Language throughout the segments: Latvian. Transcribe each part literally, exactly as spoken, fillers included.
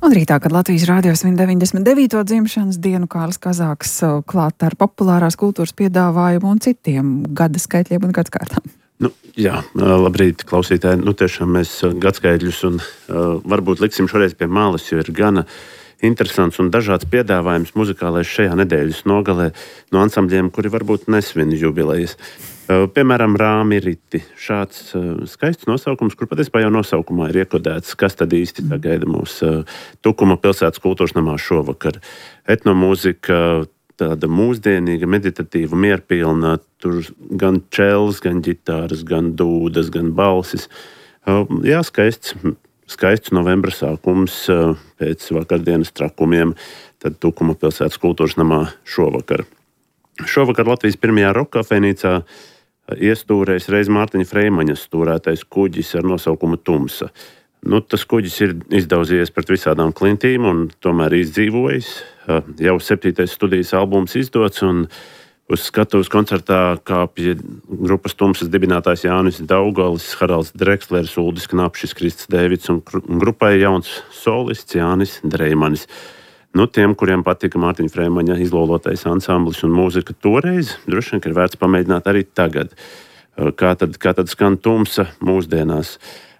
Un rītā, kad Latvijas rādio svin deviņdesmit devīto dzimšanas dienu, Kārlis Kazāks klāt ar populārās kultūras piedāvājumu un citiem gada skaitļiem un gadsimtām. Nu, jā, labrīt, klausītāji. Nu, tiešām mēs gadskaitļus un uh, varbūt liksim šoreiz pie malas, jo ir gana interesants un dažāds piedāvājums muzikālais šajā nedēļas nogalē no ansambļiem, kuri varbūt nesvin jubilejas. Uh, piemēram, Rāmi Riti. Šāds uh, skaists nosaukums, kur patiesībā jau nosaukumā ir iekodēts, kas tad īsti gaida mūs uh, Tukuma pilsētas kultūras namā šovakar. Etnomūzika, tāda mūsdienīga, meditatīva, mierpilna, tur gan čels, gan ģitāras, gan dūdas, gan balsis. Uh, jā, skaists, skaists novembra sākums uh, pēc vakardienas trakumiem, tad Tukuma pilsētas kultūras namā šovakar. Šovakar Latvijas pirmajā roka kafejnīcā iestūrēs reiz Mārtiņa Freimaņa stūrētais kuģis ar nosaukumu Tumsa. Nu, tas kuģis ir izdauzījies pret visādām klintīm un tomēr izdzīvojis. Jau septītais studijas albums izdots un uz skatuves koncertā kāpja grupas Tumsas dibinātājs Jānis Daugalis, Haralds Drekslers, Uldis Knapšis, Krists Dēvids un grupai jauns solists Jānis Dreimanis. Nu, tiem, kuriem patika Mārtiņa Freimaņa izlolotais ansamblis un mūzika toreiz, droši vien, ka ir vērts pamēģināt arī tagad. Kā tad, kā tad skan Tumsa mūsdienās.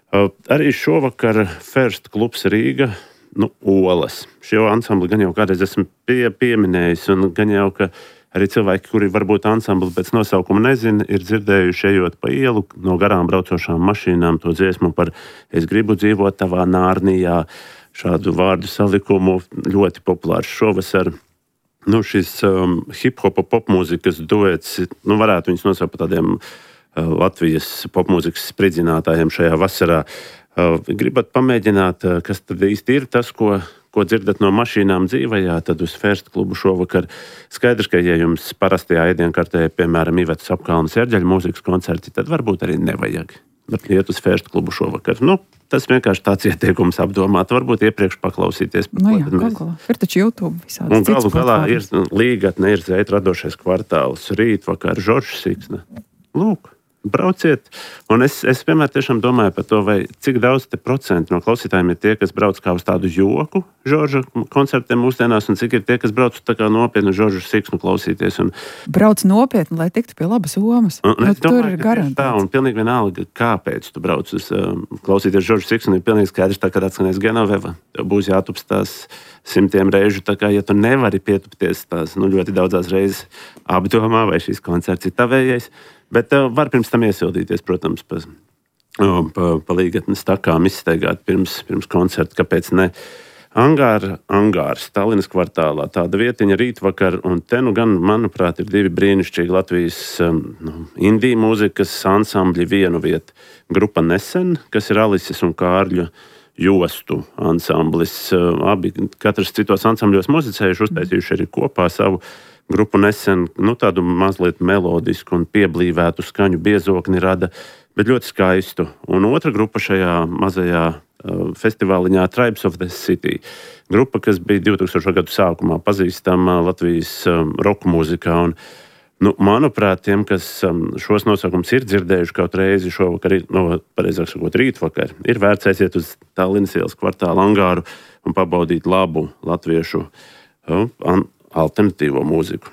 Arī šovakar First klubs Rīga, nu, Olas. Šo ansambli gan jau kādreiz esmu pie, pieminējis, un gan jau, ka arī cilvēki, kuri varbūt ansambli pēc nosaukuma nezina, ir dzirdējuši ejot pa ielu no garām braucošām mašīnām to dziesmu par Es gribu dzīvot tavā Nārnijā. Šādu vārdu salikumu ļoti populārs šovasar. Nu, šis um, hip-hopa popmūzikas duets, nu, varētu viņus nosaukt par tādiem uh, Latvijas popmūzikas spridzinātājiem šajā vasarā. Uh, gribat pamēģināt, uh, kas tad īsti ir tas, ko, ko dzirdat no mašīnām dzīvajā, tad uz First klubu šovakar. Skaidrs, ka, ja jums parastajā ēdienkartē, piemēram, Ivetas Apkalnes ērģeļu mūzikas koncerti, tad varbūt arī nevajag. Bet iet uz First klubu šovakar. Nu, tas vienkārši tāds ieteikums apdomāt. Varbūt iepriekš paklausīties. Nu jā, mēs... galā. Ir taču YouTube visādi. Un galu galā ir Līgatne, ir Zeit radošais kvartāls, rītvakar, Žoržs Siksna. Lūk, brauciet. Un es, es vienmēr tiešām domāju par to, vai cik daudz te procenti no klausītājiem ir tie, kas brauc kā uz tādu joku Žorža koncertiem mūsdienās, un cik ir tie, kas brauc tā kā nopietnu Žoržu Siksnu klausīties. Un... Brauc nopietni, lai tiktu pie labas omas. Un, un domāju, tur ir garantēts. Tā, un pilnīgi vienalga, kāpēc tu brauc uz um, klausīties Žoržu Siksnu, ir pilnīgi skaidrs, tā kā atskanēs Genoveva. Tev būs jātupstās simtiem reižu, tā kā, ja tu nevari pietupties tās, nu, ļoti daudzās reizes apdomā, vai šis koncerts ir tavējais. Bet uh, var pirms tam iesildīties, protams, pa, uh, pa, pa Līgatnes takām izsteigāt pirms, pirms koncerta, kāpēc ne. Angāra, Angārs, Tallinas kvartālā, tāda vietiņa rītvakar, un te nu gan, manuprāt, ir divi brīnišķīgi Latvijas um, nu, indiju mūzikas ansambļi vienu vietu. Grupa Nesen, kas ir Alises un Kārļu jostu ansamblis. Uh, abi katrs citos ansambļos muzicējuši, uztaisījuši arī kopā savu grupu Nesen, nu, tādu mazliet melodisku un pieblīvētu skaņu biezokni rada, bet ļoti skaistu. Un otra grupa šajā mazajā uh, festivāliņā Tribes of the City. Grupa, kas bija divtūkstošo gadu sākumā pazīstama Latvijas um, roka mūzikā. Un, nu, manuprāt, tiem, kas um, šos nosaukums ir dzirdējuši kaut reizi šovakar, no, pareizāk sakot, rītvakar, ir vērts aiziet uz Tallinas ielas kvartālu Angāru un pabaudīt labu latviešu uh, an, alternatīvo mūziku.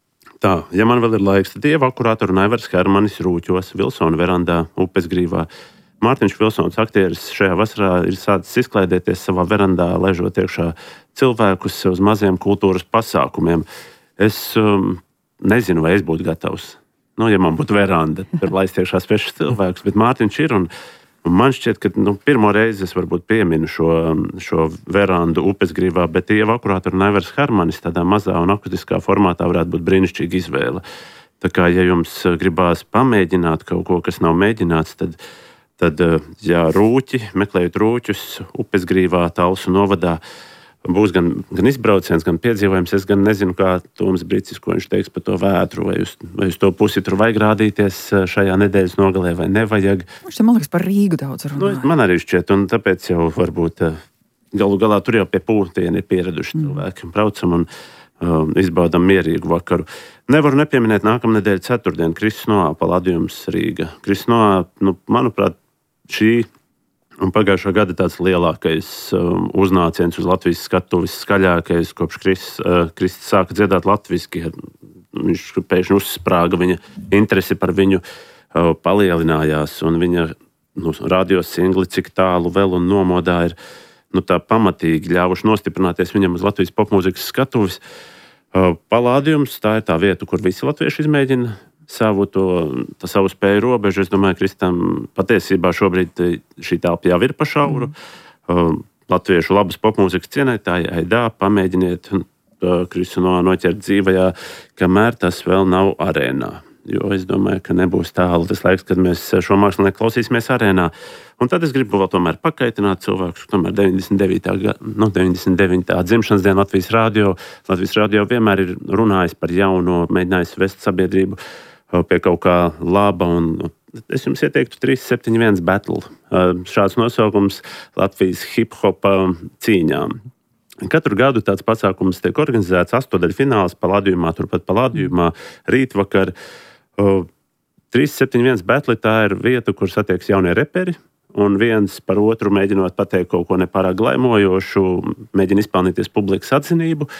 Tā, ja man vēl ir laiks, tad Ieva Akurātora un Aivars Hermanis Rūķos, Vilsona verandā, Upesgrīvā. Mārtiņš Vilsons, aktieris, šajā vasarā ir sācis izklaidēties savā verandā, ležot iekšā cilvēkus uz maziem kultūras pasākumiem. Es um, nezinu, vai es būtu gatavs. Nu, ja man būtu veranda, tur laist iekšā svešus cilvēkus, bet Mārtiņš ir un Un man šķiet, ka nu, pirmo reizi es varbūt pieminu šo, šo verandu Upesgrīvā, bet Ieva Akurātora un Aivars Hermanis tādā mazā un akustiskā formātā varētu būt brīnišķīga izvēle. Tā kā, ja jums gribās pamēģināt kaut ko, kas nav mēģināts, tad, tad jā, rūķi, meklējot rūķus Upesgrīvā, Talsu novadā, būs gan, gan izbrauciens, gan piedzīvojums. Es gan nezinu, kā Toms Bricis, ko viņš teiks par to vētru, vai uz, vai uz to pusi tur vajag rādīties šajā nedēļas nogalē, vai nevajag. Viņš te, man liekas, par Rīgu daudz runāja. Nu, man arī šķiet, un tāpēc jau varbūt galu galā tur jau pie pūtieni ir pieraduši mm. cilvēki. Braucam un um, izbaudam mierīgu vakaru. Nevaru nepieminēt nākamnedēļ ceturtdien Kristus Noā Paladījums Rīga. Kristus Noā, nu, manuprāt, šī Un pagājušā gada tāds lielākais um, uznāciens uz Latvijas skatuves, skaļākais, kopš Kristis uh, Kristis sāka dziedāt latviski. Viņš pēkšņi uzsprāga, viņa interese par viņu uh, palielinājās, un viņa nu, radio singli, cik tālu vēl un nomodā ir nu, tā pamatīgi ļāvuši nostiprināties viņam uz Latvijas popmūzikas skatuves. Uh, Palādījums, tā ir tā vieta, kur visi latvieši izmēģina savu, to, savu spēju robežu. Es domāju, Kristam patiesībā šobrīd šī telpa jau ir pa šauru. Mm. Latviešu labas popmūzikas cienētāji, aidā, pamēģiniet Kristu no, noķert dzīvajā, kamēr tas vēl nav arēnā. Jo es domāju, ka nebūs tālu tas laiks, kad mēs šo mākslinieku klausīsimies arēnā. Un tad es gribu vēl tomēr pakaitināt cilvēkus, tomēr deviņdesmit devītā Nu, deviņdesmit devītā dzimšanas diena Latvijas radio. Latvijas radio vienmēr ir runājis par jauno, mēģinājis vest sabiedrību pie kaut kā laba, un es jums ieteiktu trīs septiņi viens Battle. Šāds nosaukums Latvijas hip-hopa cīņām. Katru gadu tāds pasākums tiek organizēts astotdaļfināls Palādījumā, turpat Palādījumā, rītvakar. trīs septiņi viens Battle tā ir vieta, kur satiekas jaunie reperi, un viens par otru mēģinot pateikt kaut ko nepārāk glaimojošu, mēģina izpelnīties publikas atzinību.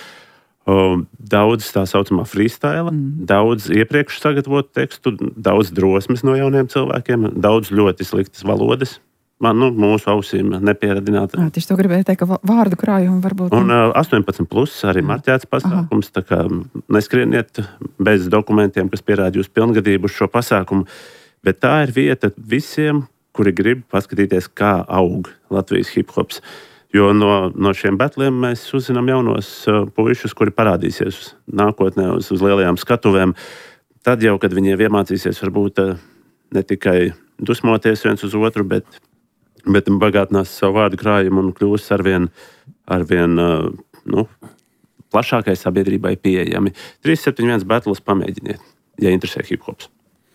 Daudz tā saucamā freestyle, mm. daudz iepriekš sagatavotu tekstu, daudz drosmes no jauniem cilvēkiem, daudz ļoti sliktas valodas. Man, nu, mūsu ausīm nepieradināta. Jā, tieši to gribēju teikt, ka vārdu krājumu varbūt. Un uh, astoņpadsmit plus arī marķēts pasākums, Aha. tā kā neskrieniet bez dokumentiem, kas pierāda jūsu pilngadību uz šo pasākumu. Bet tā ir vieta visiem, kuri grib paskatīties, kā aug Latvijas hip-hops. Jo no, no šiem batliem mēs uzzinām jaunos uh, puišus, kuri parādīsies nākotnē uz, uz lielajām skatuvēm. Tad jau, kad viņiem iemācīsies varbūt uh, ne tikai dusmoties viens uz otru, bet, bet bagātinās savu vārdu krājumu un kļūs arvien, arvien uh, nu, plašākai sabiedrībai pieejami. trīs septiņi viens Battles pamēģiniet, ja interesē hip-hops.